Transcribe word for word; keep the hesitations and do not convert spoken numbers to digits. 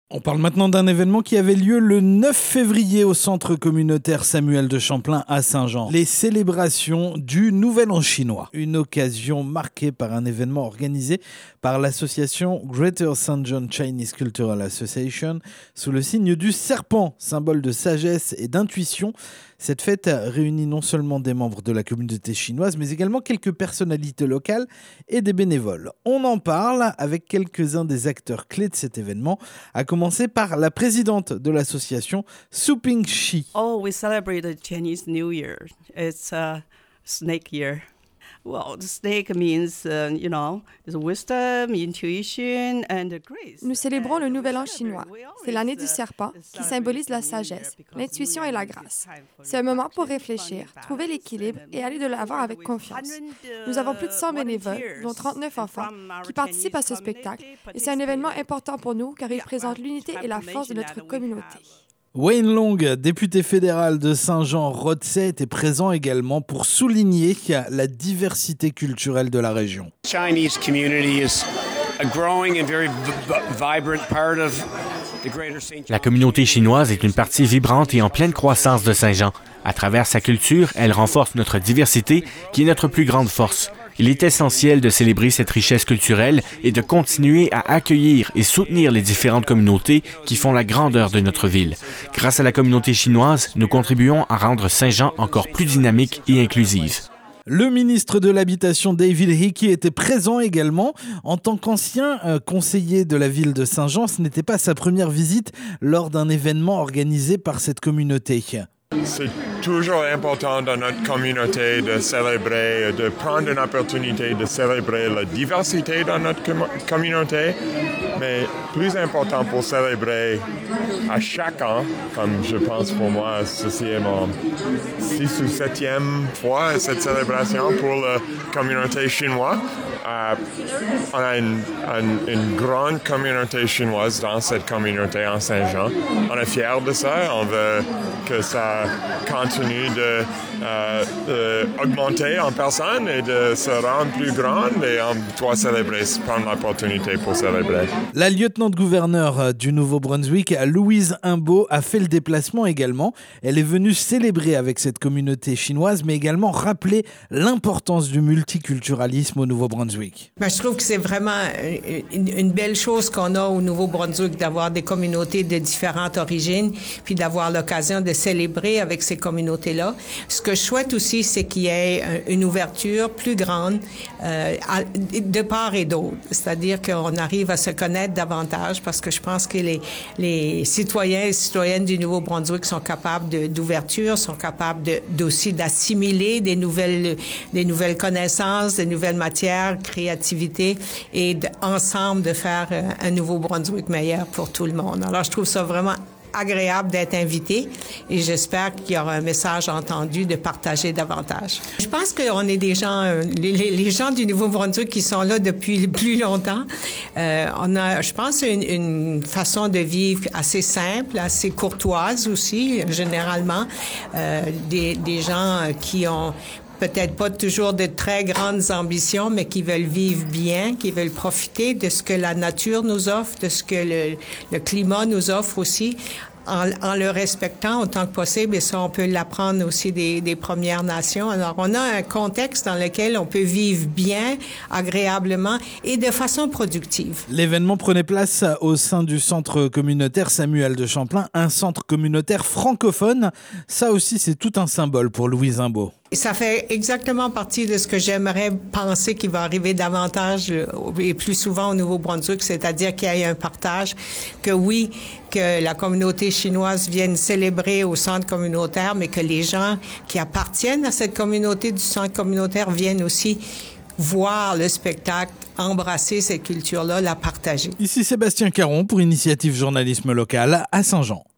On parle maintenant d'un événement qui avait lieu le neuf février au centre communautaire Samuel de Champlain à Saint-Jean. Les célébrations du Nouvel An chinois. Une occasion marquée par un événement organisé par l'association Greater Saint John Chinese Cultural Association sous le signe du serpent, symbole de sagesse et d'intuition. Cette fête réunit non seulement des membres de la communauté chinoise, mais également quelques personnalités locales et des bénévoles. On en parle avec quelques-uns des acteurs clés de cet événement, à commencer par la présidente de l'association, Su Ping-Shi. Oh, we celebrate the Chinese New Year. It's a snake year. Well, the snake means, uh, you know, wisdom, intuition and grace. Nous célébrons le Nouvel An chinois. C'est l'année du serpent qui symbolise la sagesse, l'intuition et la grâce. C'est un moment pour réfléchir, trouver l'équilibre et aller de l'avant avec confiance. Nous avons plus de cent bénévoles, dont trente-neuf enfants, qui participent à ce spectacle et c'est un événement important pour nous car il présente l'unité et la force de notre communauté. Wayne Long, député fédéral de Saint-Jean-Rothsay, était présent également pour souligner la diversité culturelle de la région. Chinese community is a growing and very vibrant part of the Greater Saint John. La communauté chinoise est une partie vibrante et en pleine croissance de Saint-Jean. À travers sa culture, elle renforce notre diversité, qui est notre plus grande force. Il est essentiel de célébrer cette richesse culturelle et de continuer à accueillir et soutenir les différentes communautés qui font la grandeur de notre ville. Grâce à la communauté chinoise, nous contribuons à rendre Saint-Jean encore plus dynamique et inclusive. Le ministre de l'Habitation, David Hickey, était présent également. En tant qu'ancien euh, conseiller de la ville de Saint-Jean, ce n'était pas sa première visite lors d'un événement organisé par cette communauté. C'est toujours important dans notre communauté de célébrer, de prendre une opportunité de célébrer la diversité dans notre com- communauté, mais plus important pour célébrer à chaque an, comme je pense pour moi, ceci est mon six ou septième fois cette célébration pour la communauté chinoise. Euh, on a une, une, une grande communauté chinoise dans cette communauté en Saint-Jean. On est fiers de ça. On veut que ça continue de, euh, d'augmenter en personne et de se rendre plus grande. Et on doit célébrer, prendre l'opportunité pour célébrer. La lieutenant-gouverneur du Nouveau-Brunswick, Louise Imbeau, a fait le déplacement également. Elle est venue célébrer avec cette communauté chinoise, mais également rappeler l'importance du multiculturalisme au Nouveau-Brunswick. Ben, je trouve que c'est vraiment une, une belle chose qu'on a au Nouveau-Brunswick d'avoir des communautés de différentes origines, puis d'avoir l'occasion de célébrer avec ces communautés-là. Ce que je souhaite aussi, c'est qu'il y ait une ouverture plus grande euh, à, de part et d'autre. C'est-à-dire qu'on arrive à se connaître davantage parce que je pense que les, les citoyens et citoyennes du Nouveau-Brunswick sont capables de, d'ouverture, sont capables de, d'aussi d'assimiler des nouvelles, des nouvelles connaissances, des nouvelles matières, créativité et de, ensemble de faire un Nouveau-Brunswick meilleur pour tout le monde. Alors, je trouve ça vraiment agréable d'être invité et j'espère qu'il y aura un message entendu de partager davantage. Je pense qu'on est des gens, les, les gens du Nouveau-Brunswick qui sont là depuis plus longtemps. Euh, on a, je pense, une, une façon de vivre assez simple, assez courtoise aussi, généralement. Euh, des, des gens qui ont peut-être pas toujours de très grandes ambitions, mais qui veulent vivre bien, qui veulent profiter de ce que la nature nous offre, de ce que le, le climat nous offre aussi, en, en le respectant autant que possible. Et ça, on peut l'apprendre aussi des, des Premières Nations. Alors, on a un contexte dans lequel on peut vivre bien, agréablement et de façon productive. L'événement prenait place au sein du centre communautaire Samuel de Champlain, un centre communautaire francophone. Ça aussi, c'est tout un symbole pour Louise Imbeau. Ça fait exactement partie de ce que j'aimerais penser qu'il va arriver davantage et plus souvent au Nouveau-Brunswick, c'est-à-dire qu'il y ait un partage, que oui, que la communauté chinoise vienne célébrer au centre communautaire, mais que les gens qui appartiennent à cette communauté du centre communautaire viennent aussi voir le spectacle, embrasser cette culture-là, la partager. Ici Sébastien Caron pour Initiative Journalisme Local à Saint-Jean.